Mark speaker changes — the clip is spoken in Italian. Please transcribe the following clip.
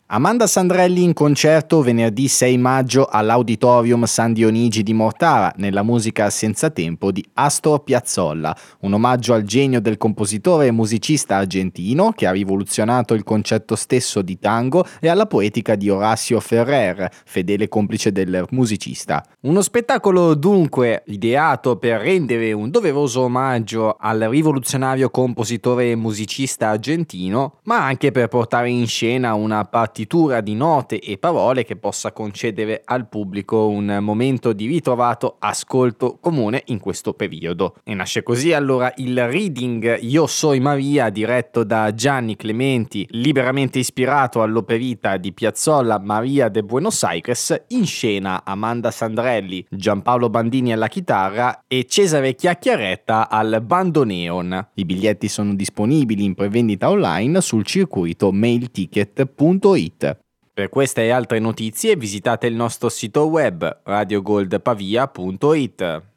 Speaker 1: Amanda Sandrelli in concerto venerdì 6 maggio all'Auditorium San Dionigi di Mortara nella musica senza tempo di Astor Piazzolla, un omaggio al genio del compositore e musicista argentino che ha rivoluzionato il concetto stesso di tango e alla poetica di Horacio Ferrer, fedele complice del musicista. Uno spettacolo dunque ideato per rendere un doveroso omaggio al rivoluzionario compositore e musicista argentino, ma anche per portare in scena una partitura di note e parole che possa concedere al pubblico un momento di ritrovato ascolto comune in questo periodo. E nasce così allora il reading Io Soy Maria, diretto da Gianni Clementi, liberamente ispirato all'operetta di Piazzolla Maria de Buenos Aires, in scena Amanda Sandrelli, Giampaolo Bandini alla chitarra e Cesare Chiacchiaretta al bandoneon. I biglietti sono disponibili in prevendita online sul circuito mailticket.it. Per queste e altre notizie visitate il nostro sito web radiogoldpavia.it.